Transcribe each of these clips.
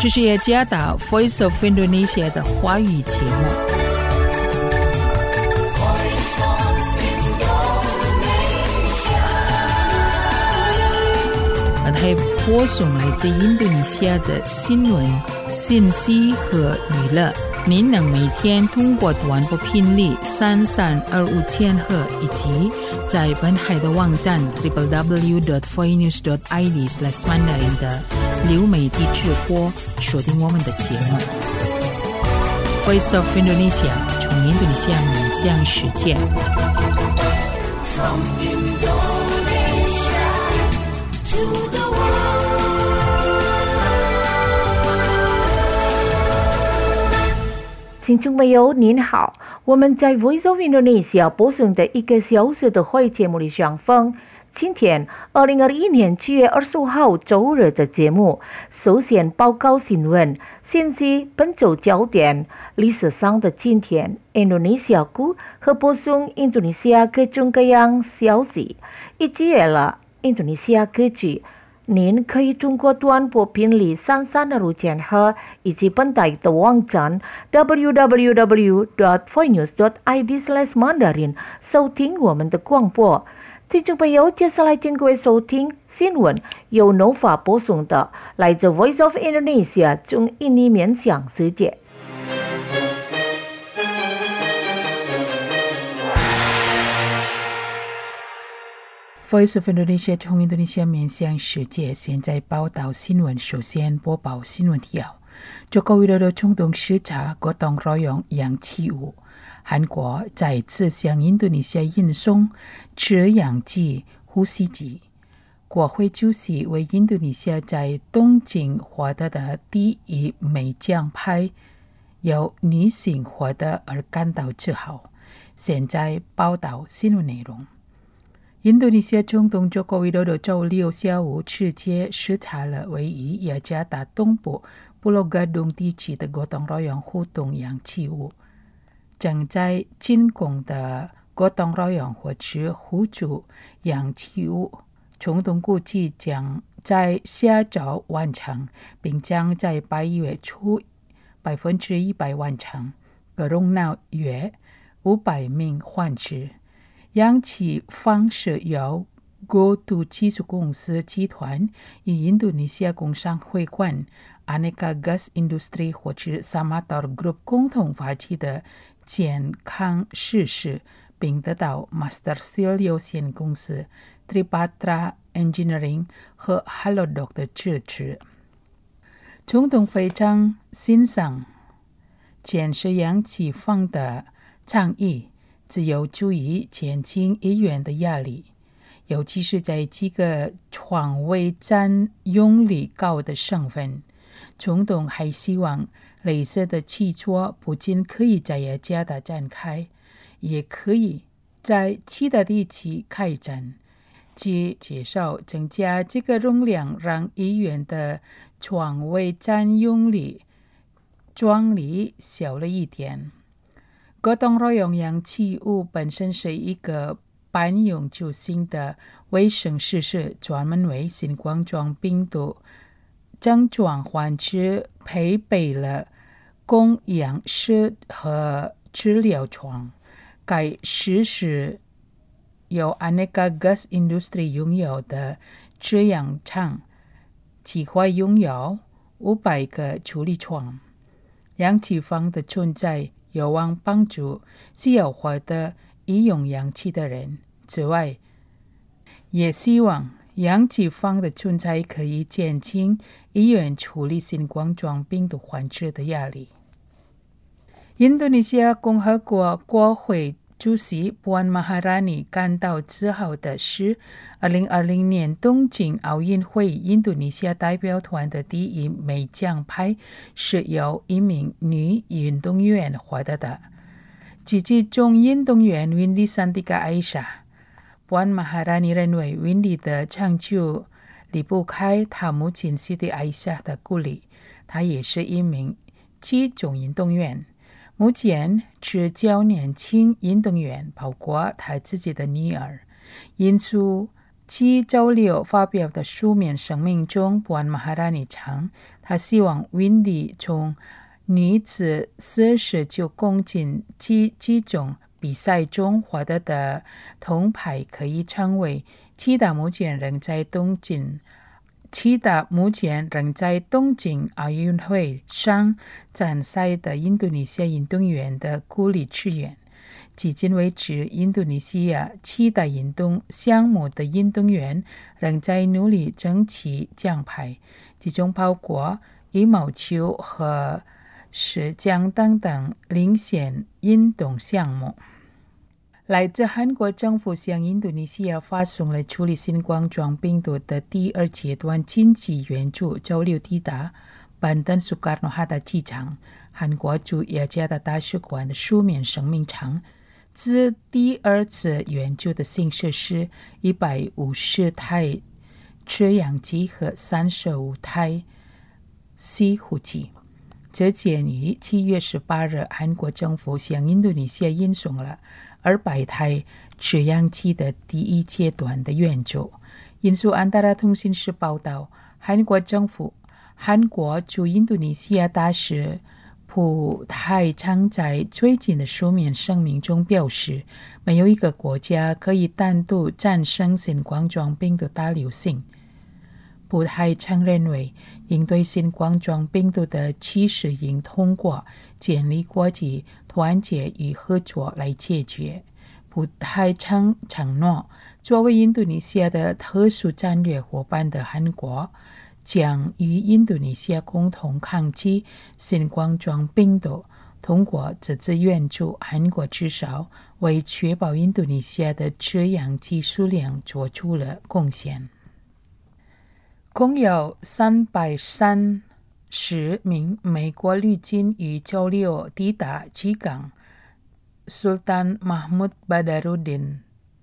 这是雅加达 Voice of Indonesia 的华语节目。还播送来自印度尼西亚的新闻、信息和娱乐。您能每天通过短波频率3325千赫以及在本海的网站 www.voinews.id/mandarin 的流媒体直播锁定我们的节目。Voice of Indonesia 从印度尼西亚面向世界。From Indonesia to the 听众朋友您好，我们在 Voice of Indonesia 播送的1个小时的会节目里相逢。今天2021年7月25号周日的节目，首先报告新闻、信息、本周焦点、历史上的今天、Indonesia 股和播送印度尼西亚各种各样消息，以及了印度尼西亚歌曲。您可以通过短波频率3325千赫以及本台的网站 www.voinews.id/mandarin 收听我们的广播。听众朋友，接下来请各位收听新闻，由 Nova 播送的来自 Voice of Indonesia 从印尼面向世界。 Voice of Indonesia 从印度尼西亚面向世界，现在报道新闻。首先播报新闻提要。中国위로도中东视察国东绕用氧气物，韩国再次向印度尼西亚运送制氧机、呼吸机。国会主席为印度尼西亚在东京获得的第一枚奖牌，由女性获得而感到自豪。现在报道新闻内容。印度尼西亚总统佐科维多多周六下午直接视察了位于雅加达东部布洛嘎东地区的国东绕用互动氧气物。正在进攻的国东绕用或是互助氧气物，总统估计将在下周完成，并将在8月初100%完成，容纳约500名患者。氧气方是由国土技术公司集团与印度尼西亚工商会馆 Aneka Gas Industry 或是 Samator Group 共同发起的健康试试，并得到 Master Steel 有限公司 Tripatra Engineering 和 Halodoc 的支持。总统非常欣赏建设氧气方的倡议，只有助于减轻医院的压力，尤其是在几个床位占用率高的省份。总统还希望类似的制作不仅可以在雅加达展开，也可以在其他地区开展。据介绍，增加这个容量让医院的床位占用率小了一点。国东绕用氧气物本身是一个半永久性的卫生设施，专门为新冠状病毒症状患者配备了供氧室和治疗床。该设施由 Aneka Gas Industry 拥有的制氧厂，计划拥有500个处理床。氧气房的存在有望帮助需要获得医用氧气的人。此外，也希望氧气房的存在可以减轻医院处理新冠状病毒患者的压力。印度尼西亚共和国国会主席 Puan Maharani 感到自豪的是，2020年东京奥运会印度尼西亚代表团的第一枚奖牌是由一名女运动员获得的。举其中运动员 Windy Santika Aisyah， Puan Maharani 认为 Windy 的成就离不开她母亲 Siti Aisyah 的鼓励。她也是一名举重运动员。目前只教年轻运动员，包括他自己的女儿。因此，其周六发表的书面声明中，Puan Maharani称，他他希望 Windy 从女子49公斤击中比赛中获得的铜牌可以成为七大目前仍在东京奥运会上参赛的印度尼西亚运动员的鼓励之源。迄今为止，印度尼西亚七大运动项目的运动员仍在努力争取奖牌，其中包括羽毛球和石桨等等领先运动项目。来自韩国政府向印度尼西亚发送了处理新冠状病毒的第二阶段紧急援助，周六抵达班登苏卡诺哈达机场。韩国驻雅加达大使馆的书面声明称，自第二次援助的新设施150台制氧机和35台吸呼机。这鉴于7月18日，韩国政府向印度尼西亚运送了200台制氧机的第一阶段的援助。印度安达拉通讯社报道，韩国驻印度尼西亚大使朴泰昌在最近的书面声明中表示，没有一个国家可以单独战胜新冠状病毒大流行。朴泰昌认为，应对新冠状病毒的趋势应通过建立国际团结与合作来解决。朴泰昌承诺，作为印度尼西亚的特殊战略伙伴的韩国，将与印度尼西亚共同抗击新冠状病毒。通过这次援助，韩国至少为确保印度尼西亚的制氧机数量做出了贡献。共有330名美国陆军于周六抵达机港 Sultan Mahmud Badaruddin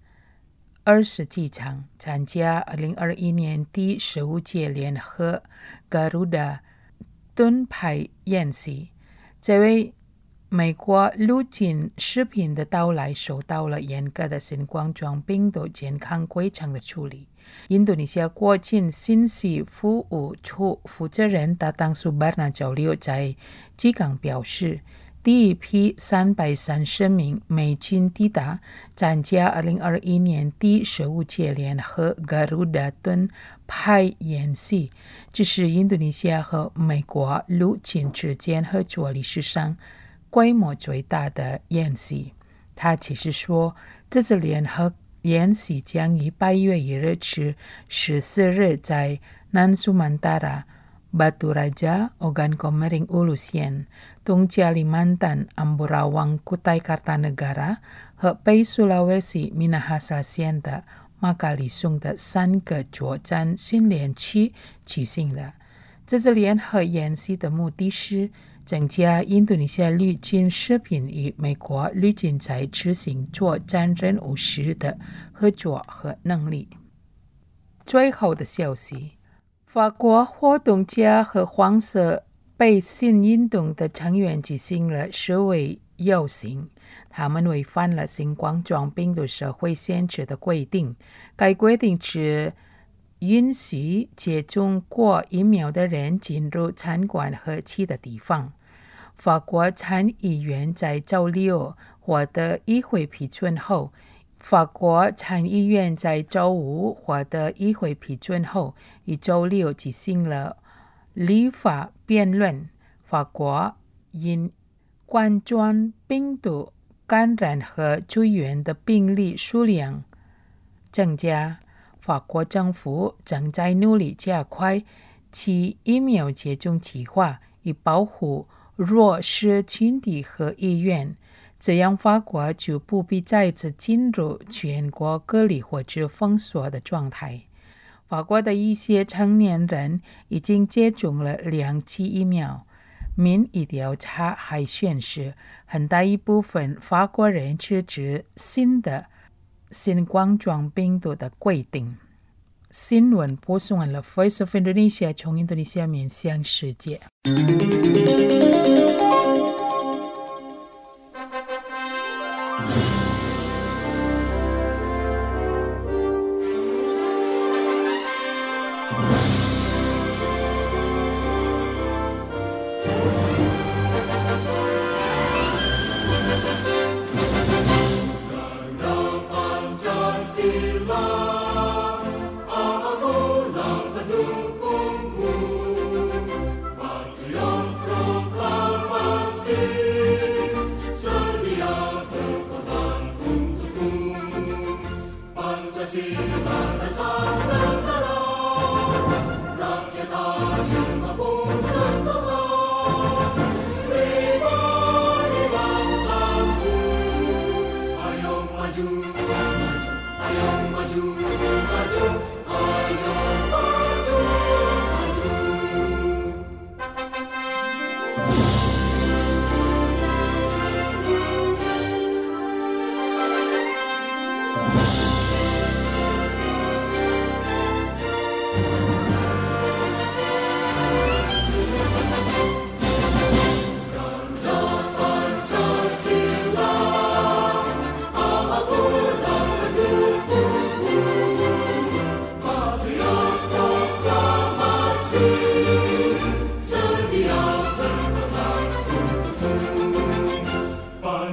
20机场，参加2021年第15届联合 Garuda 盾牌演习。这位美国陆军士兵的到来受到了严格的新冠状病毒健康规程的处理。印度尼西亚国境信息服务处负责人达当苏巴纳周六在机港表示，第一批330名美军抵达，参加2021年第15届联合 Garuda 盾牌演习，这是印度尼西亚和美国陆军之间合作历史上规模最大的演习。他其实说，这次联合演习将于8月1日至14日在南苏曼达拉、巴杜拉加、Ogan Komering Ulu县、东加里曼丹、Ambarawa Kutai Kartanegara 和北苏拉威西 Minahasa 县的马卡里松的3个作战训练区举行了。这次联合演习的目的是增加印度尼西亚陆军士兵与美国陆军在执行作战任务时的合作和能力。最后的消息，法国活动家和黄色背心运动的成员举行了示威游行，他们违反了新冠状病毒社会限制的规定。该规定只允许接种过疫苗的人进入餐馆和其他地方。法国参议院在周六获得议会批准后，于周六举行了立法辩论。法国因冠状病毒感染和住院的病例数量增加，法国政府正在努力加快其疫苗接种计划，以保护弱势群体和医院，这样法国就不必再次进入全国隔离或者封锁的状态。法国的一些成年人已经接种了2剂疫苗。民意调查还显示，很大一部分法国人支持新的新冠状病毒的规定。新闻播送完了 Voice of Indonesia 从印度尼西亚面向世界。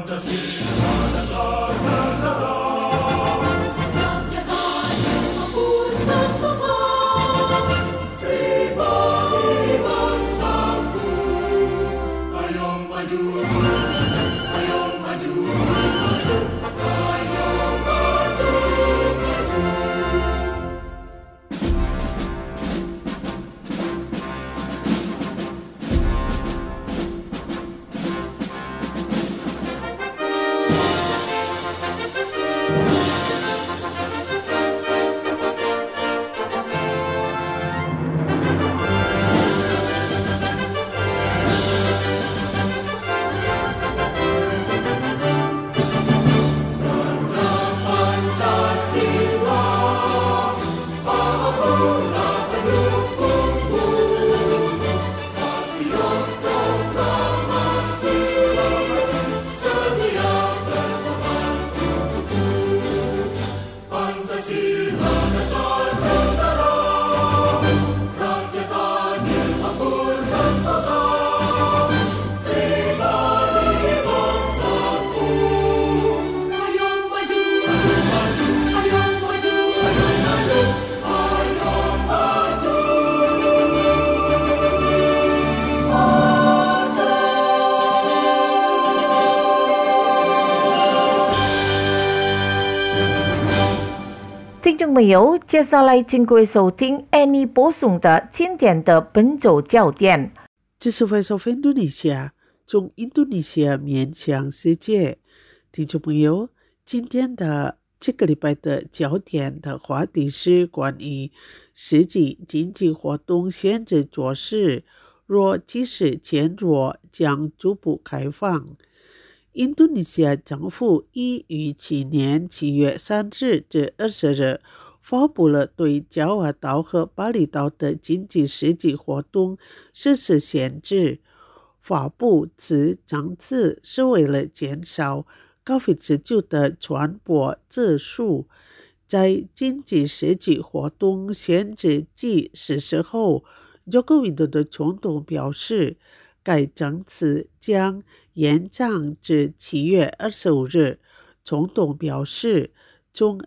听众朋友，接下来请各位收听 Annie 播送的经典的本周焦点。 这是 Voice of Indonesia 从印度尼西亚面向世界。听众朋友，今天的这个礼拜的焦点的话题是关于实际经济活动限制措施若即使减弱将逐步开放。印度尼西亚政府已于去年7月3日至20日发布了对爪哇岛和巴厘岛的经济实际活动实施限制。发布此政策是为了减少COVID-19的传播次数。在经济实际活动限制季实施后，Joko Widodo总统表示，该政策将延长至7月25日。总统表示，从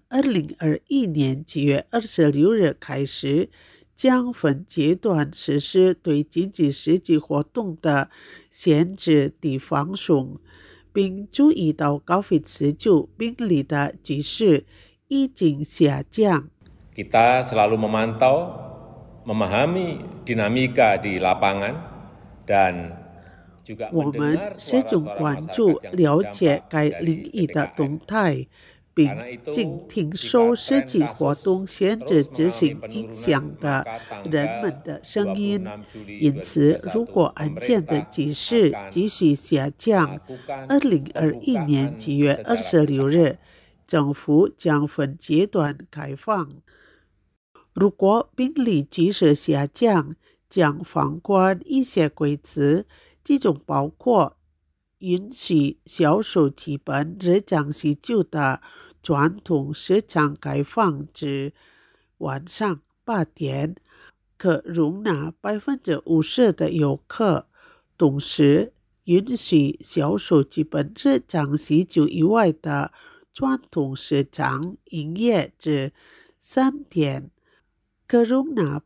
2021年7月26日开始，将分阶段实施对经济实际活动的限制的放松，并注意到COVID-19病例的趋势已经下降。 Kita selalu memantau, memahami dinamika di lapangan, dan juga 我们始终关注了解该领域的动态，并静听受实际活动限制执行影响的人们的声音。因此，如果案件的趋势继续下降，2021年7月26日，政府将分阶段开放。如果病例继续下降，将放宽一些规则，其中包括允许销售基本日常需求的传统市场开放至晚上8点，可容纳50%的游客，同时允许销售基本日常需求以外的传统市场营业至3点，可容纳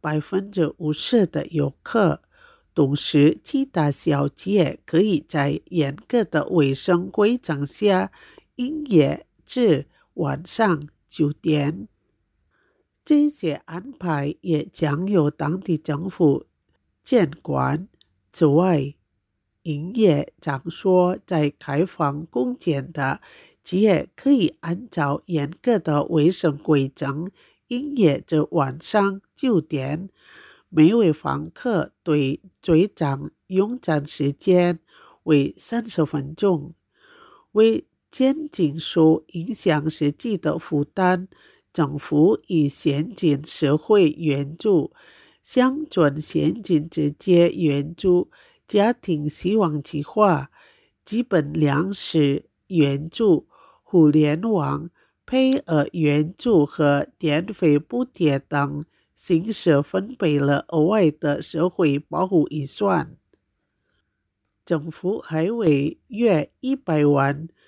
50%的游客。同时，其他小街可以在严格的卫生规章下营业至晚上9点。这些安排也将由当地政府监管。此外，营业场所在开放空间的企业可以按照严格的卫生规章营业至晚上9点。每位访客对最长用餐时间为30分钟。为减轻受影响实际的负担，政府以现金社会援助、乡村现金直接援助、家庭希望计划、基本粮食援助、互联网配额援助和电费补贴等形式分配了额外的社会保护预算。政府还为约100万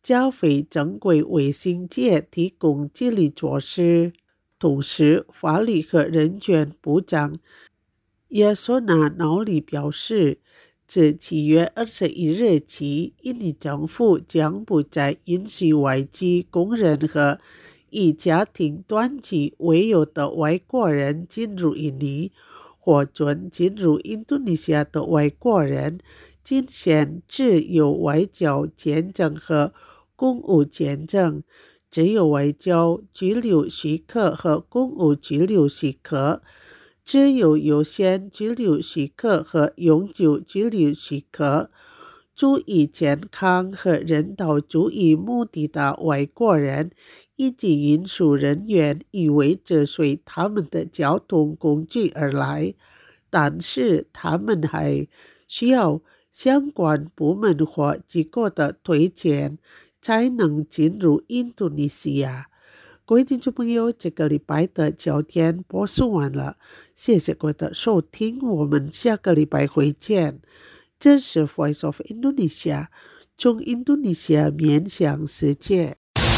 交非正规卫星界提供激励措施。同时，法律和人权部长耶索纳瑙里表示，自7月21日起，印尼政府将不再允许外籍工人和以家庭团聚为由的外国人进入印尼，或准进入印度尼西亚的外国人仅限制有外交签证和公务签证，只有外交居留许可和公务居留许可，只有优先居留许可和永久居留许可。出于健康和人道主义目的的外国人以及运输人员以为这随他们的交通工具而来，但是他们还需要相关部门或机构的推荐才能进入印度尼西亚。各位听众朋友，这个礼拜的焦点播送完了，谢谢各位的收听，我们下个礼拜会见。这是 Voice of Indonesia， 从印度尼西亚面向世界。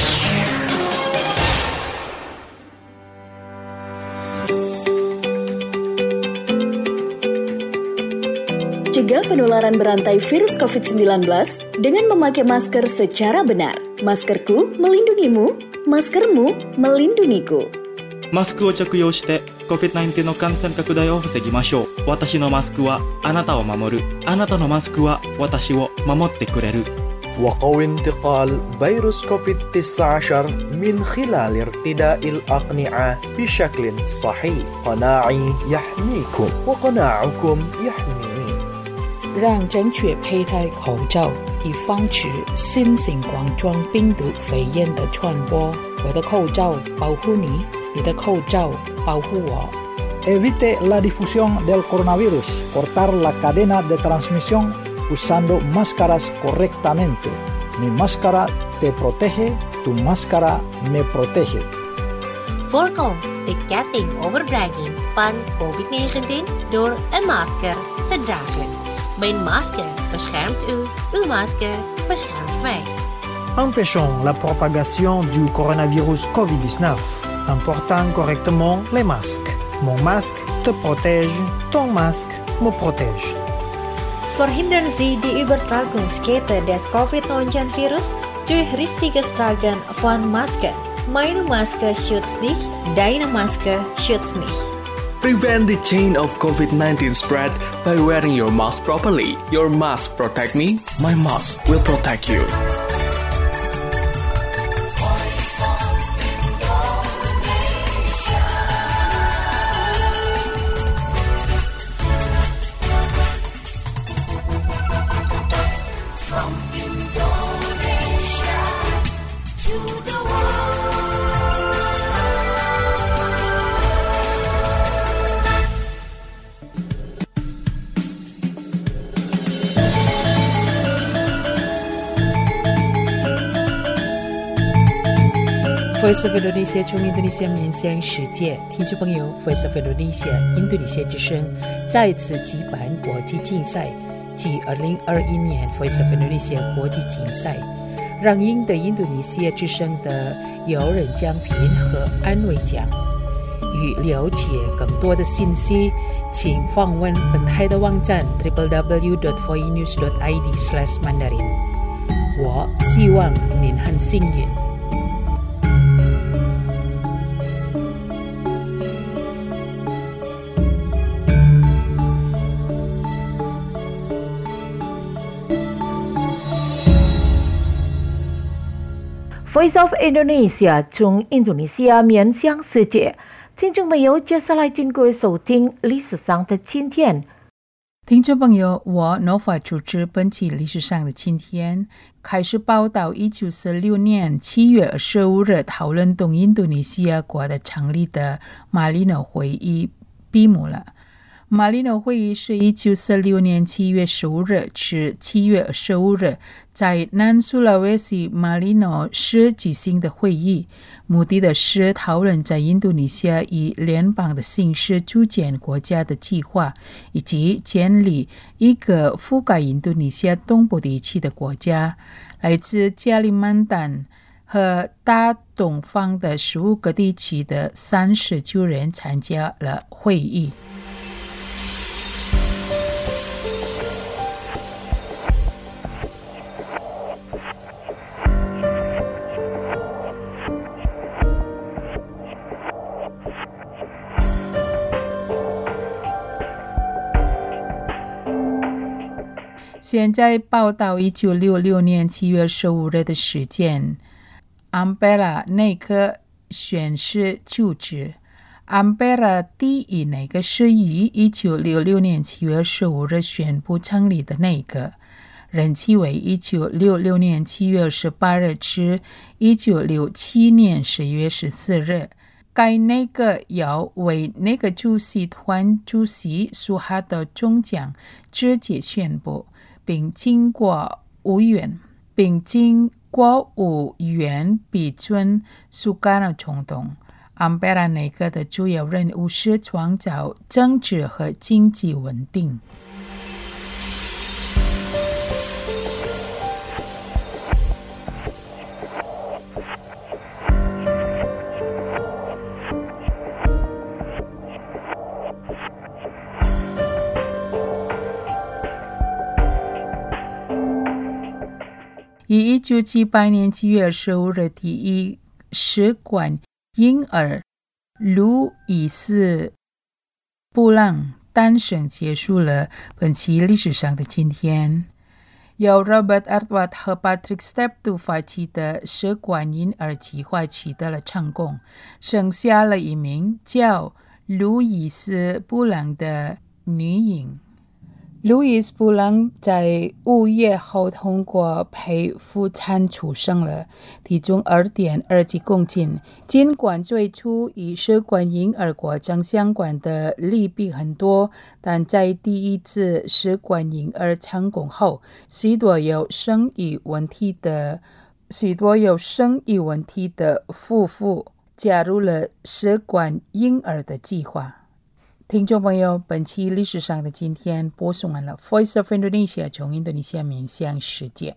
Cegah penularan berantai virus COVID-19 dengan memakai masker secara benar. Maskerku melindungimu, maskermu melindungiku. マスクを着用して COVID-19 の感染拡大を防ぎましょう。私のマスクはあなたを守る。あなたのマスクは私を守ってくれる。 وقوي انتقال فيروس كوفيد-19 من خلال ارتداء الأقنعة بشكل صحيح. قناعي يحميكم وقناعكم يحميني. 让正确佩戴口罩，以防止新型冠状病毒肺炎的传播。我的口罩保护你，你的口罩保护我。 Evite la difusión del coronavirus. Cortar la cadena de transmisión usando máscaras correctamente. Mi máscara te protege, tu máscara me protege. Voorkom de ketting overdraging van COVID-19 door een masker te dragen. Mijn masker beschermt u, uw masker beschermt mij. Empêchons la propagation du coronavirus COVID-19 en portant correctement les masques. Mon masque te protège, ton masque me protège. Verhindern Sie die Übertragungskette des COVID-19-Virus durch richtiges Tragen von Masken. Meine Maske schützt dich, deine Maske schützt mich. Prevent the chain of COVID-19 spread by wearing your mask properly. Your mask protect me, my mask will protect you. Voice of Indonesia 从印度尼西亚面向世界，听众朋友 ，Voice of Indonesia 印度尼西亚之声再次举办国际竞赛，即2021年 Voice of Indonesia 国际竞赛，让赢得印度尼西亚之声的有人奖品和安慰奖。与了解更多的信息，请访问本台的网站 www.voinews.id/mandarin。我希望您很幸运。 Voice of Indonesia 从印度尼西亚面向世界，听众朋友，接下来请各位收听历史上的今天。 听众朋友，我 Nova 主持本期历史上的今天，开始报道1946年7月25日讨论东印度尼西亚国的成立的马里诺会议闭幕了。马里诺会议是1946年7月15日至7月25日在南苏拉威西马里诺市举行的会议，目的是讨论在印度尼西亚以联邦的形式组建国家的计划，以及建立一个覆盖印度尼西亚东部地区的国家。 来自加里曼丹和大东方的15个地区的39人参加了会议。现在报道1966年7月15日的事件，安贝拉内阁宣誓就职。安贝拉第一内阁是于1966年7月15日宣布成立的内阁，任期为1966年7月28日至1967年10月14日。该内阁由为内阁主席团主席苏哈德中将直接宣布，并经过五院批准苏干的冲动。安贝拉内阁的主要任务是创造政治和经济稳定。以1978年7月15日第一使馆婴儿路易斯布朗诞生结束了本期历史上的今天。由 Robert Edward 和 Patrick Steptoe 发起的使馆婴儿计划取得了成功，生下了一名叫路易斯布朗的女婴。路易斯布朗在5月后通过剖腹产出生了，体重 2.2 几公斤。尽管最初与使馆婴儿过程相关的利弊很多，但在第一次使馆婴儿成功后，许多有生育问题的夫妇加入了使馆婴儿的计划。听众朋友，本期历史上的今天播送完了 Voice of Indonesia 从印度尼西亚面向世界。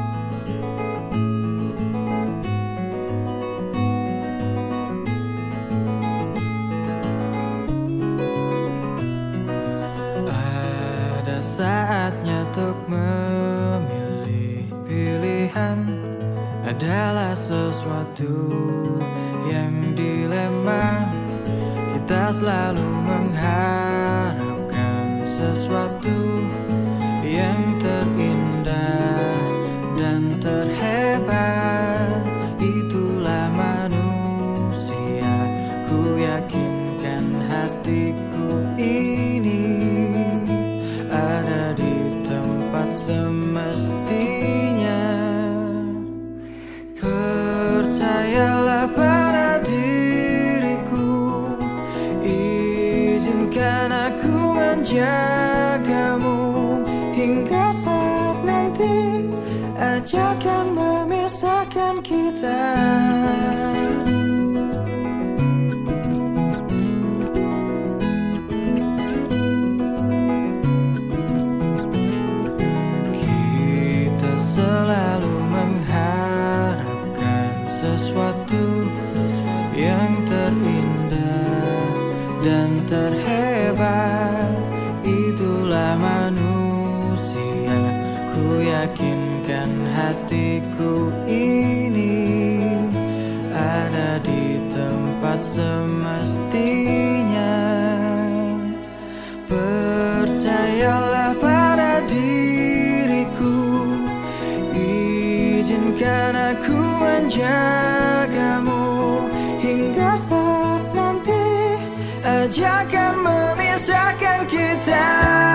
Ada saatnya untuk memilih, pilihan adalah sesuatu yang dilema. Kita selalu mengharapkan sesuatu yang terindah dan terhebat. Itulah manusia, ku yakinkan hatiku ini ada di tempat semestinya. Percayalah pada diriku, izinkan aku menjagamu hingga saat nanti ajakan memisahkan kita. Kita selalu mengharapkan sesuatu yang terindah dan terhebat. Itulah manusia, ku yakinkan hatiku ini ada di tempat semestinya. Percayalah pada diriku, izinkan aku menjagamu hingga saat nanti ajakan memisahkan kita.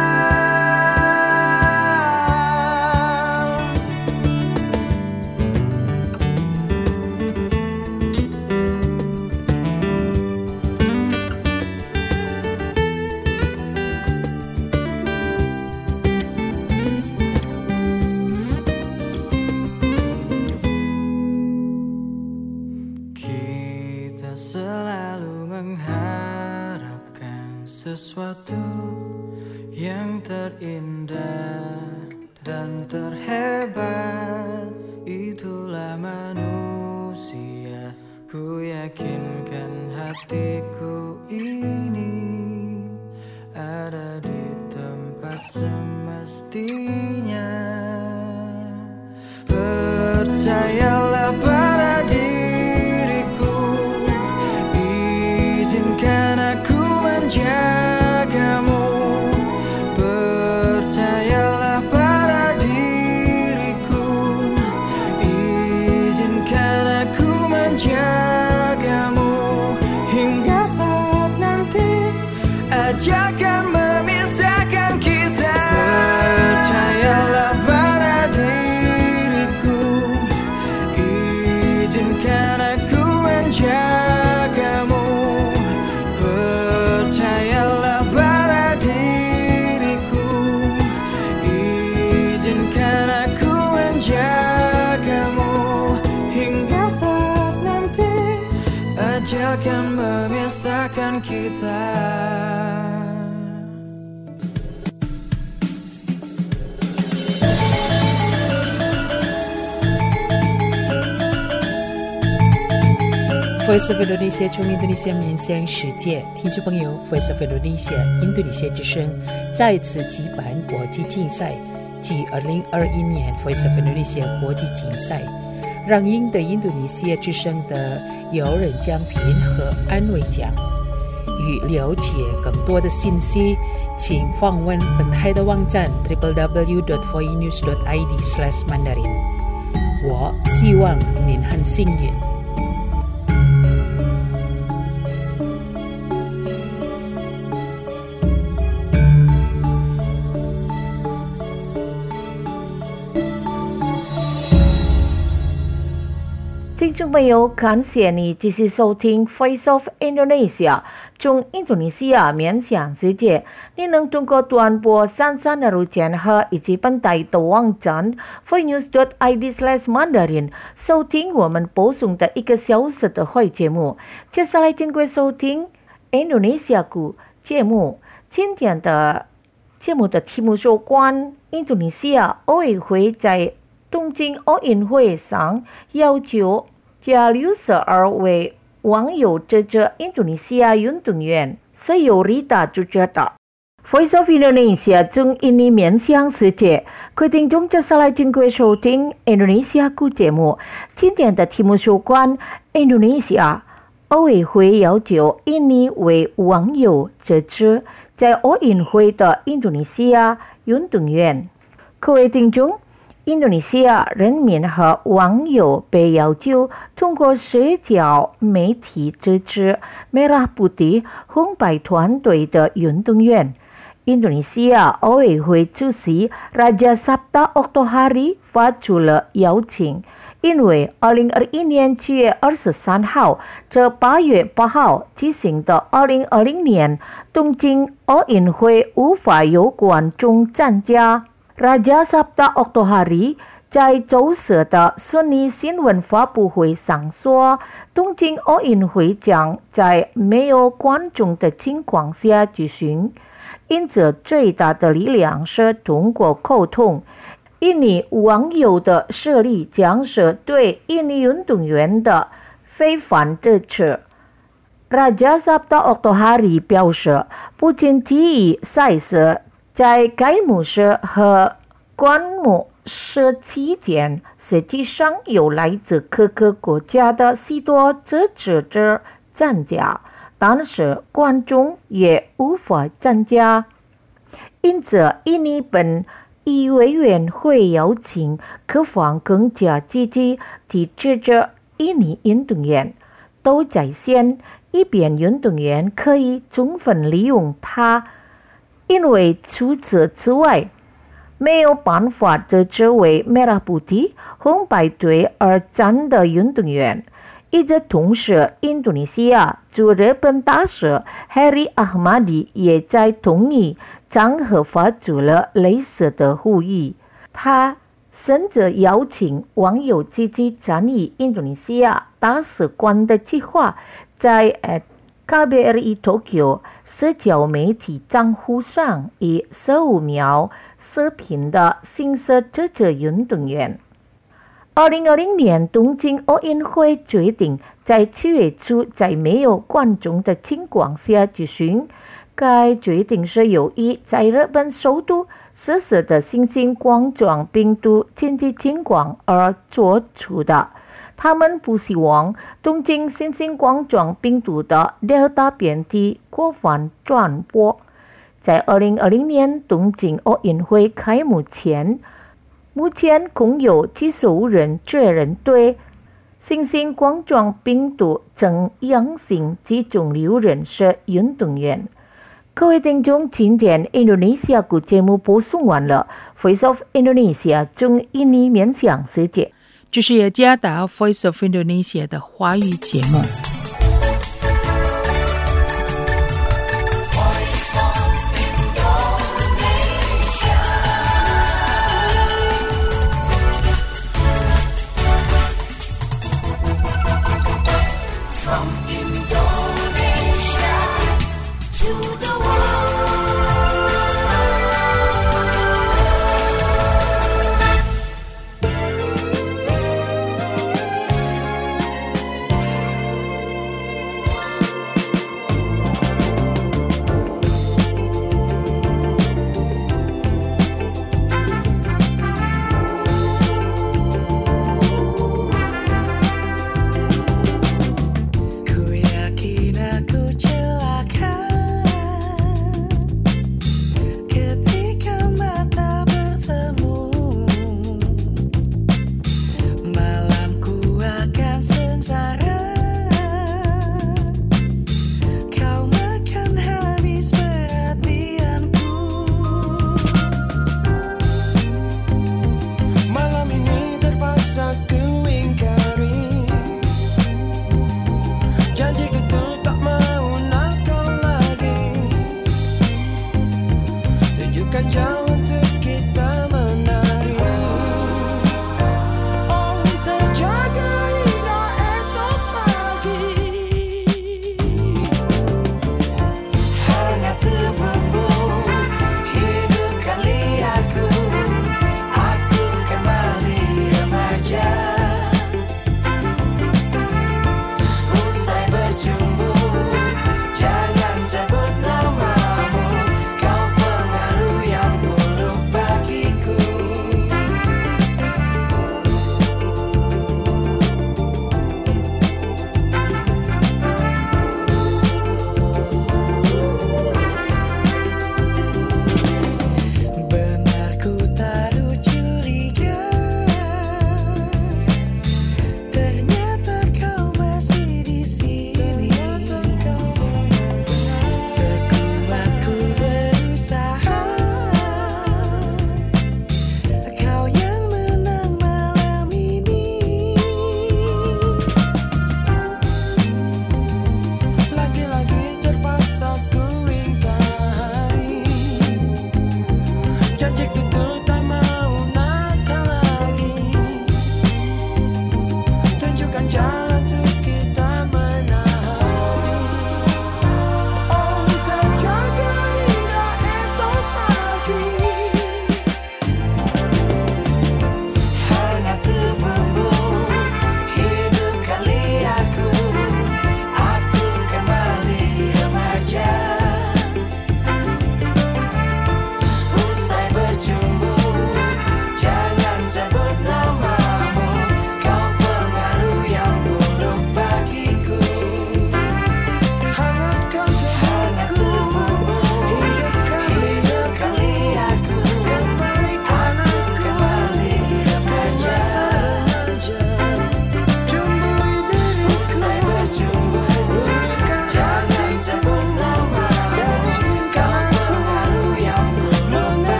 Kita selalu mengharapkan sesuatu yang terindah dan terhebat. itulah manusia. Ku yakinkan hatiku ini ada di tempat semestinya. Percayalah pada diriku, izinkan aku menjagamu. Percayalah pada diriku, izinkan aku menjagamu. Hingga saat nanti ajakan memisahkan kita. Percayalah pada diriku, izinkan aku menjagamu. Percayalah pada diriku, izinkan aku menjagamu. Hingga saat nanti ajakan memisahkan kita. Voice of Indonesia 从印度尼西亚面向世界，听众朋友 ，Voice of Indonesia 印度尼西亚之声再次举办国际竞赛，即2021年 Voice of Indonesia 国际竞赛，让赢得印度尼西亚之声的有人奖品和安慰奖。与了解更多的信息，请访问本台的网站 www.voinews.id/mandarin。我希望您很幸运。 听众朋友，感谢你继续收听 Voice of Indonesia 从印度尼西亚面向世界。你能通过短波33的路线和以及本台的网站 voinews.id/mandarin 收听我们播送的1个小时的会节目。接下来请各位收听 Indonesia 股节目。今天的节目的题目有关印度尼西亚奥委会在东京奥运会上要求加62位网友支持印度尼西亚运动员，是由Rita主持的。Voice of Indonesia 从印尼面向世界，各位听众接下来请各位收听 Indonesia 股节目。今天的题目有关印度尼西亚奥委会要求印尼为网友支持在奥运会的印度尼西亚运动员。各位听众，印度尼西亚人民和网友被要求通过社交媒体支持 Merah Putih 红白团队的运动员。印度尼西亚奥委会主席 Raja Sabta Oktohari 发出了邀请，因为2021年7月23号至8月8号举行的2020年东京奥运会无法有观众参加。Raja Sabta Oktohari 在周四的顺利新闻发布会上说，东京奥运会将在没有观众的情况下举行，因此最大的力量是通过沟通。印尼网友的势力将是对印尼运动员的非凡支持。Raja Sabta Oktohari 表示，不仅体育赛事在开幕式和观幕式期间，实际上有来自各个国家的许多支持者参加，但是观众也无法参加。因此，印尼本议委员会邀请各方更加积极地支持印尼运动员，都在线，以便运动员可以充分利用它。因为除此之外，没有办法支持为 Merah Putih 红白队而战的运动员。与此同时，印度尼西亚驻日本大使 Heri Ahmadi 也在同一场合发出了类似的呼吁。他甚至邀请网友积极参与印度尼西亚大使馆的计划，在KBRI Tokyo 社交媒体账户上以15秒视频的形式支持运动员。 2020年东京奥运会决定在7月初在没有观众的情况下举行。该决定是由于在日本首都实施的新型冠状病毒经济情况而做出的。他们不希望东京新型冠状病毒的 Delta 变体广泛传播。在2020年东京奥运会开幕前，目前共有几十人确认对新型冠状病毒呈阳性，其中6人是运动员。各位听众，今天印度尼西亚国节目播送完了 ，Voice of Indonesia 中印尼面向世界。 这是雅加达 Voice of Indonesia 的华语节目。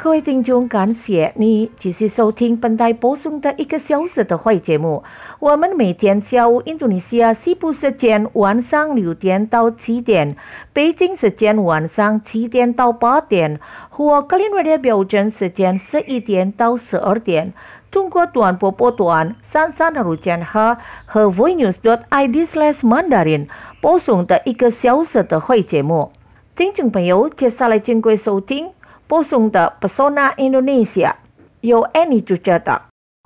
各位听众，感谢你继续收听本台播送的1个小时的会节目。我们每天下午印度尼西亚西部时间晚上6点到7点，北京时间晚上7点到8点，或格林威治标准时间11点到12点。通过短波波段33.5和 voinews.id/mandarin 播送的1个小时的会节目。听众朋友，接下来请各位收听播送的 Pesona Indonesia 由 Annie 主持的。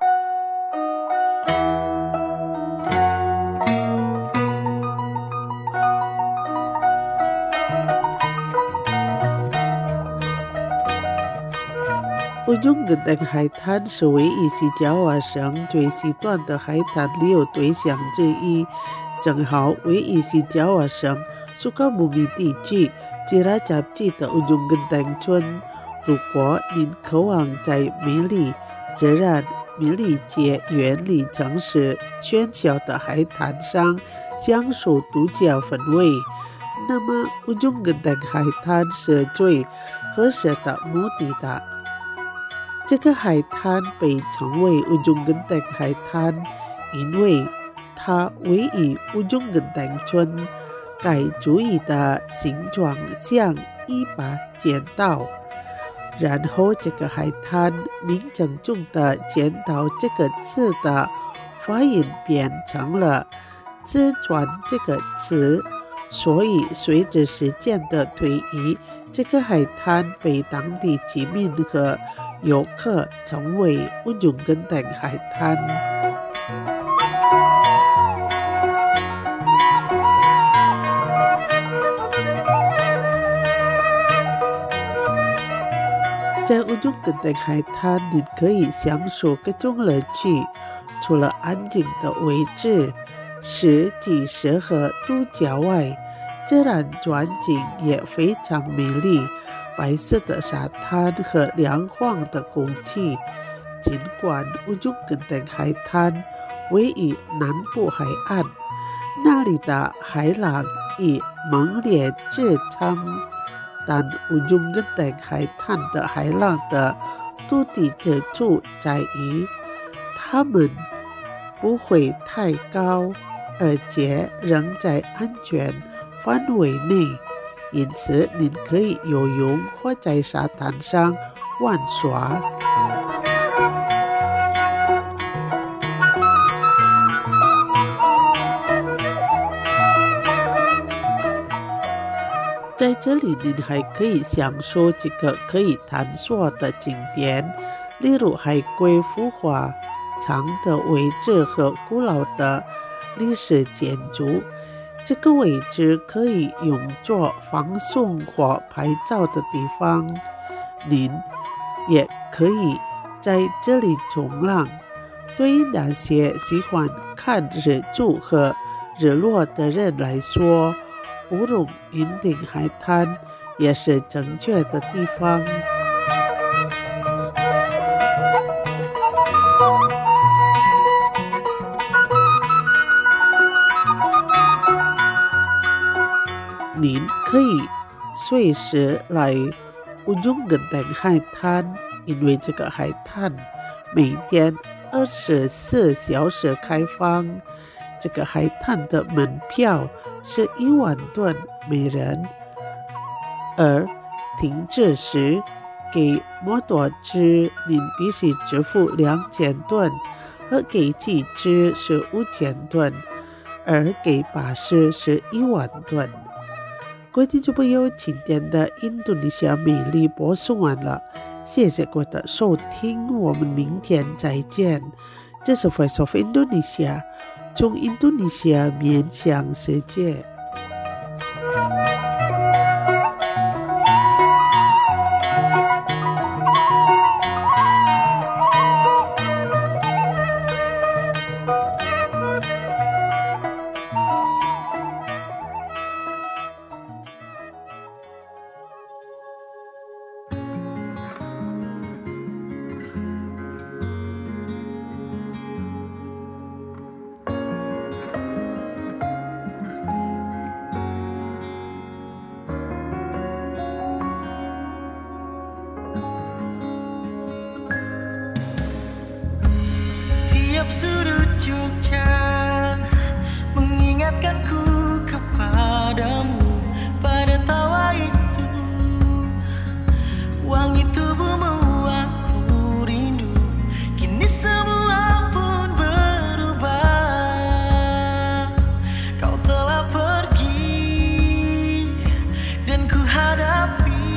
Ujung Genteng 海滩是唯一西爪哇省最西端的海滩旅游对象之一，正好位于西爪哇省Sukabumi地区吉拉扎季的 Ujung Genteng 村。如果您渴望在美丽、自然、美丽且远离城市喧嚣的海滩上享受度假氛围，那么 Ujung Genteng 海滩是最合适的目的地。这个海滩被称为 Ujung Genteng 海滩，因为它位于 Ujung Genteng 村，该主意的形状像一把剪刀。然后这个海滩名称中的剪刀这个词的发音变成了自转这个词，所以随着时间的推移，这个海滩被当地居民和游客称为 Ujung Genteng 海滩。在 Ujung Genteng 海滩，你可以享受各种乐趣。除了安静的位置是既适合度假外，自然环境也非常美丽，白色的沙滩和凉爽的空气。尽管 Ujung Genteng 海滩位于南部海岸，那里的海浪以猛烈著称，但 Ujung Genteng 海滩的海浪的独特之处在于，它们不会太高，而且仍在安全范围内，因此您可以游泳或在沙滩上玩耍。在这里，您还可以享受几个可以探索的景点，例如海龟孵化场的位置和古老的历史建筑。这个位置可以用作放松或拍照的地方。您也可以在这里冲浪。对于那些喜欢看日出和日落的人来说，乌龙云顶海滩也是正确的地方。您可以随时来 Ujung Genteng 海滩，因为这个海滩每天24小时开放。这个海滩的门票是1万盾每人，而停止时给摩托车您必须支付2000盾，和给汽车是5000盾，而给巴士是1万盾。各位听众朋友，今天的印度尼西亚美丽播送完了，谢谢各位的收听，我们明天再见。这是 Voice of Indonesia， 从印度尼西亚面向世界。 Tiap sudut Jogja mengingatkanku kepadamu. Pada tawa itu, wangi tubuhmu aku rindu. Kini semua pun berubah. Kau telah pergi dan ku hadapi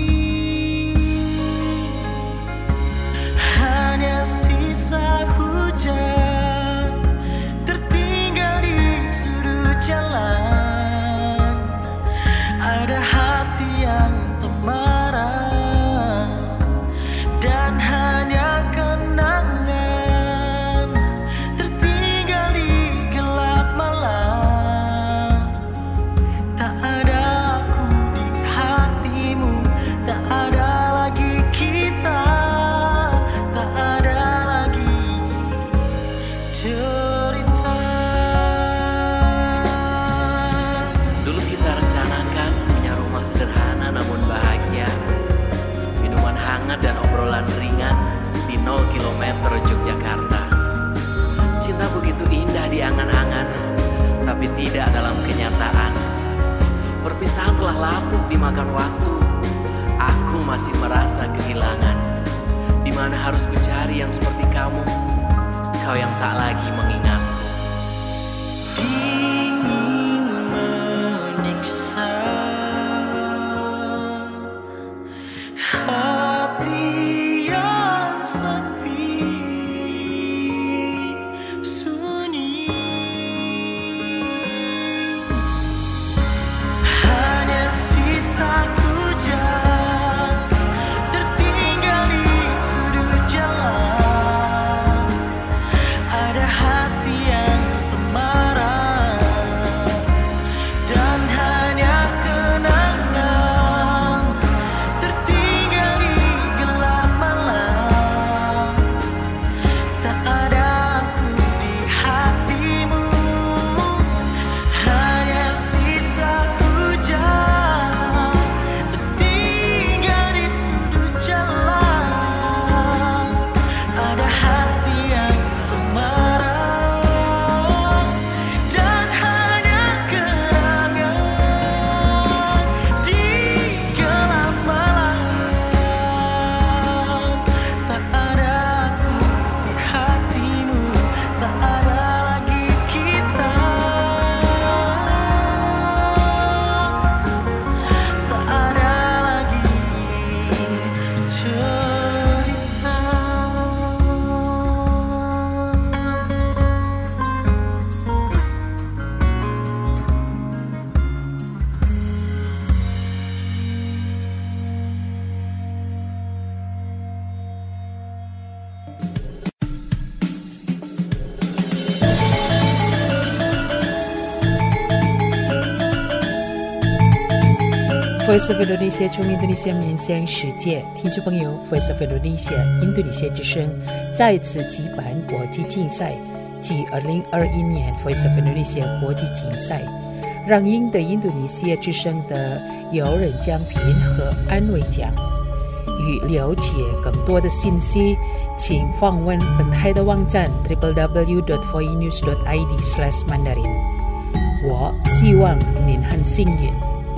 hanya sisa hujan tertinggal di sudut jalan. Ada hati yang marah dan hanya kenangan tertinggal di gelap malam. Tak ada aku di hatimu, tak ada lagi kita, tak ada lagi cerita. Dulu kita rencanakan punya rumah sederhana namun bahagia, minuman hangat dan obrolan ringan di 0 km Yogyakarta. Cinta begitu indah di angan-angan, tapi tidak dalam kenyataan. Perpisahan telah lapuk dimakan waktu. Aku masih merasa kehilangan. Di mana harus ku cari yang seperti kamu, kau yang tak lagi mengingatku. Dingin menyiksa hati yang sepi, sunyi. Hanya sisa hujan tertinggal di sudut jalan. Ada hati yang marah dan hanya kenangan tertinggal di gelap malam. Tak ada aku di hatimu, hanya sisa hujan tertinggal di sudut jalan. Ada hati yang marah dan hanya kenangan di gelap malam. Tak ada aku di hatimu, tak ada lagi kita, tak ada lagi cerita. Voice of Indonesia 从印度尼西亚面向世界，听众朋友 ，Voice of Indonesia 印度尼西亚之声再次举办国际竞赛，即2021年 Voice of Indonesia 国际竞赛，让赢得印度尼西亚之声的有人奖品和安慰奖。与了解更多的信息，请访问本台的网站 www.voinews.id/mandarin。我希望您很幸运。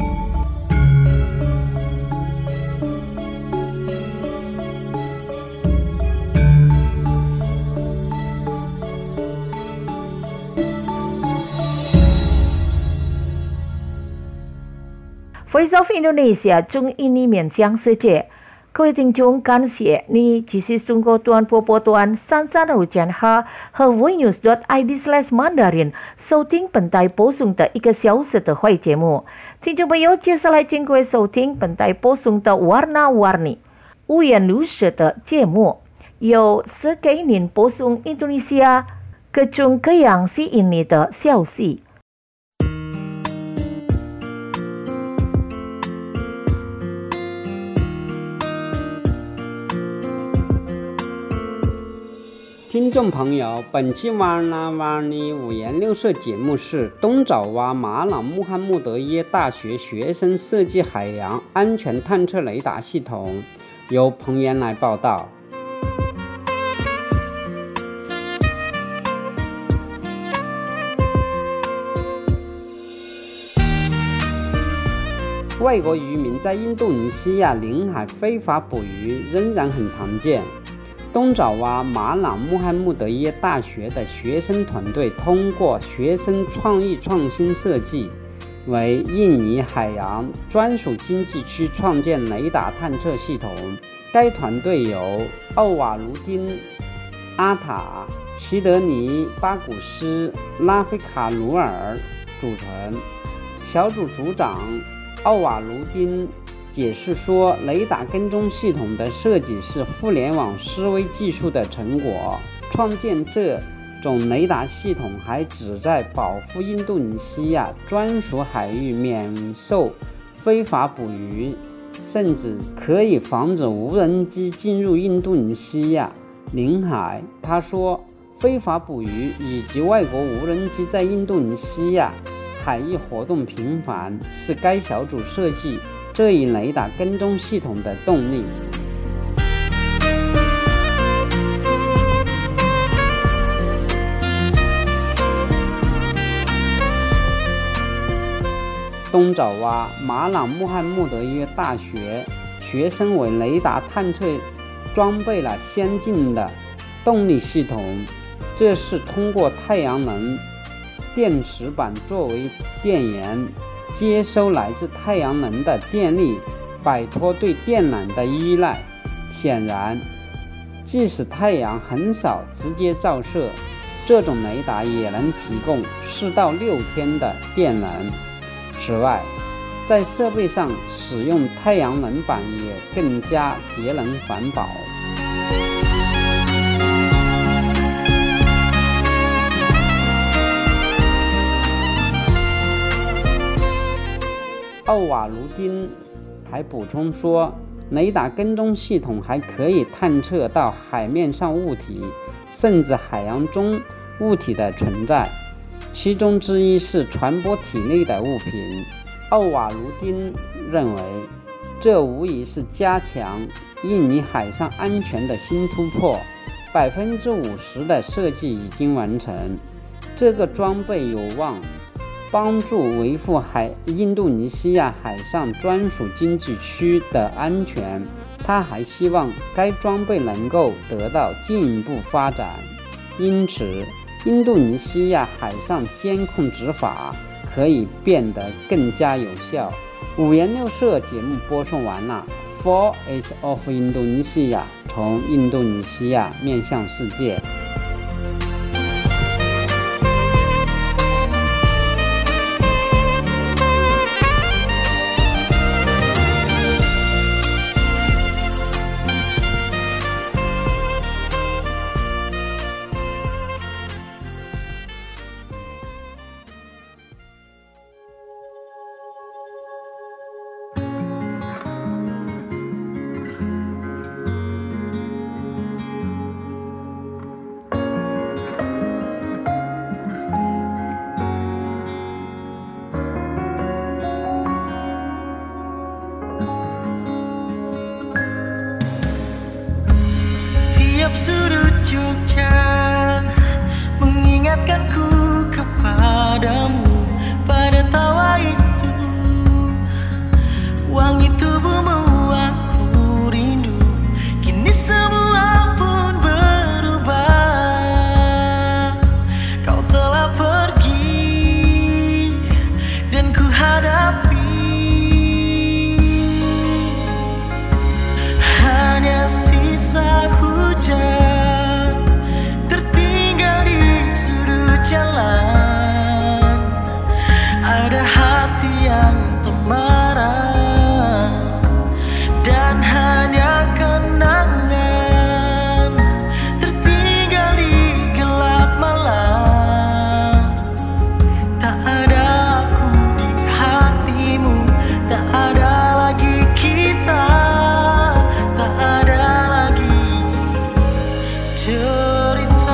Voice of Indonesia 中印尼面向世界，各位听众，感谢你继续通过短波波段33.5和 voinews.id/mandarin 收听本台播送的1个小时的会节目。听众朋友，接下来请各位收听本台播送的 Warna-Warni 五颜六色的节目，由是给您播送印度尼西亚各种各样吸引你的消息。 听众朋友，本期瓦纳瓦尼五颜六色节目是东爪哇马朗穆罕默德耶大学学生设计海洋安全探测雷达系统，由彭岩来报道。 外国渔民在印度尼西亚领海非法捕鱼仍然很常见。东爪哇马朗穆罕默德耶大学的学生团队通过学生创意创新设计，为印尼海洋专属经济区创建雷达探测系统。该团队由奥瓦卢丁、阿塔、齐德尼、巴古斯、拉菲卡努尔组成。小组组长奥瓦卢丁解释说，雷达跟踪系统的设计是互联网思维技术的成果。创建这种雷达系统还旨在保护印度尼西亚专属海域免受非法捕鱼，甚至可以防止无人机进入印度尼西亚领海。他说，非法捕鱼以及外国无人机在印度尼西亚海域活动频繁，是该小组设计这一雷达跟踪系统的动力。东爪哇马朗穆罕默德耶大学学生为雷达探测装备了先进的动力系统，这是通过太阳能电池板作为电源，接收来自太阳能的电力，摆脱对电缆的依赖。显然，即使太阳很少直接照射，这种雷达也能提供4到6天的电能。此外，在设备上使用太阳能板也更加节能环保。奥瓦卢丁还补充说，雷达跟踪系统还可以探测到海面上物体，甚至海洋中物体的存在，其中之一是传播体内的物品。奥瓦卢丁认为，这无疑是加强印尼海上安全的新突破，50%的设计已经完成。这个装备有望帮助维护印度尼西亚海上专属经济区的安全。他还希望该装备能够得到进一步发展，因此印度尼西亚海上监控执法可以变得更加有效。五颜六色节目播送完了。Voice of Indonesia， 从印度尼西亚面向世界。 Tiap sudut Jogja mengingatkanku kepadamu, pada tawa itu, wangi tubuhmu aku rindu. Kini semua pun berubah, kau telah pergi dan ku hadapi hanya sisa hujan tertinggal di sudut jalan. Ada hati yang termarah dan hanya kenangan tertinggal di gelap malam. Tak ada aku di hatimu, tak ada lagi kita, tak ada lagi cerita.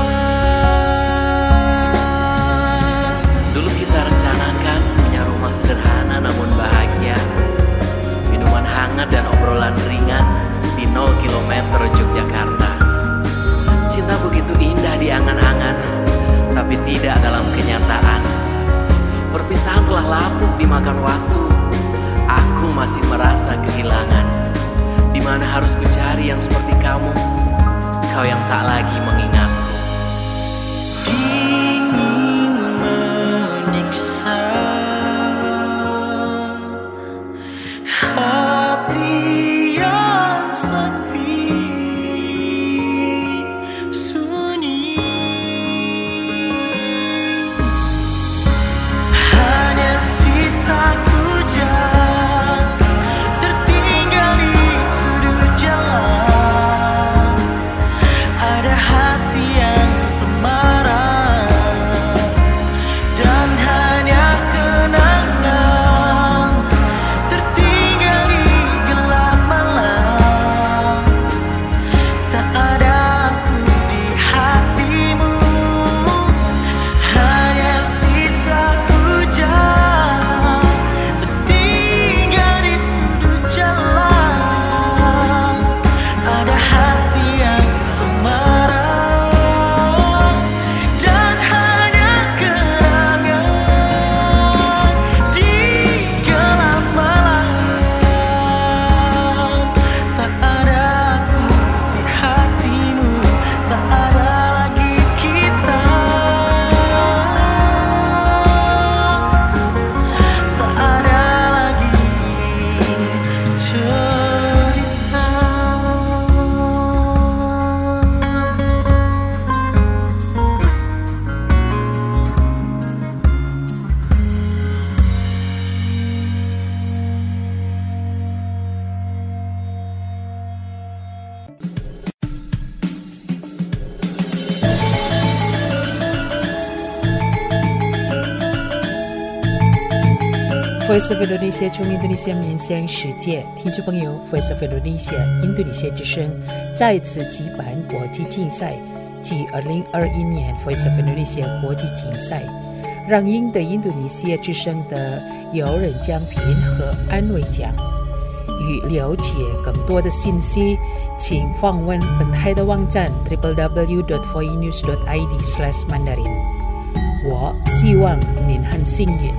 Dulu kita rencanakan punya rumah sederhana namun bahagia, minuman hangat dan obrolan ringan di 0 km Yogyakarta. Cinta begitu indah di angan-angan, tapi tidak dalam kenyataan. Perpisahan telah lapuk dimakan waktu. aku masih merasa kehilangan. Di mana harus ku cari yang seperti kamu, kau yang tak lagi mengingatku. Dingin menyiksa hati yang sepi, sunyi. Hanya sisa hujan tertinggal di sudut jalan. Ada hati yang marah dan hanya kenangan tertinggal di gelap malam. Tak ada aku di hatimu, hanya sisa hujan tertinggal di sudut jalan. Ada hati yang marah dan hanya kenangan di gelap malam. Tak ada aku di hatimu, tak ada lagi kita, tak ada lagi cerita. Voice of Indonesia 从印度尼西亚面向世界，听众朋友 ，Voice of Indonesia 印度尼西亚之声再次举办国际竞赛，即2021年 Voice of Indonesia 国际竞赛，让赢得印度尼西亚之声的有人奖品和安慰奖。与了解更多的信息，请访问本台的网站 www.voinews.id/mandarin。我希望您很幸运。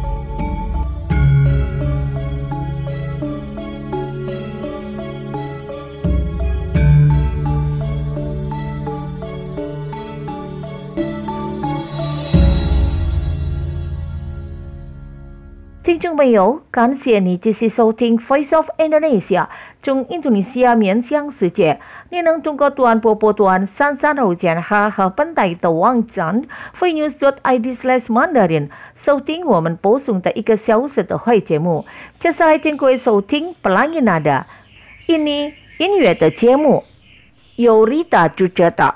听众朋友，感谢你继续收听 Voice of Indonesia 从印度尼西亚面向世界。你能通过短波波段335减哈和本台的网站 voinews.id/mandarin 收听我们播送的1个小时的会节目。接下来请各位收听 Pelangi Nada， ini 音乐的节目，由 Rita 主持的。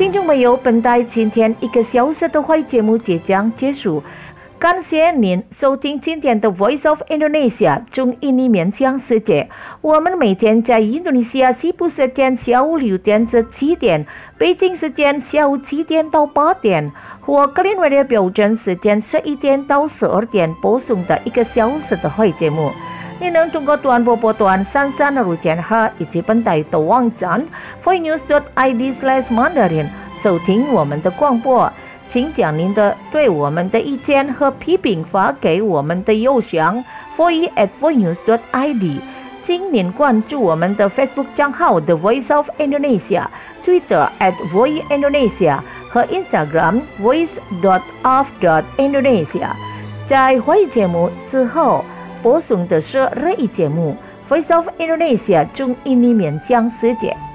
听众朋友，本台今天1个小时的会节目即将结束，感谢您收听今天的 Voice of Indonesia 中印尼面向世界。我们每天在印度尼西亚西部时间下午6点至7点，北京时间下午7点到8点，或格林威治标准时间11点到12点播送的1个小时的会节目。你能通过短波波段33的路线号以及本台的网站 voinews.id/mandarin 收听我们的广播。请将您的对我们的意见和批评发给我们的邮箱 voice@voinews.id。请您关注我们的 Facebook 账号 The Voice of Indonesia、 Twitter @voiceindonesia 和 Instagram voice.of.indonesia。 在会节目之后播送的是日语节目 Voice of Indonesia 中印尼面向世界。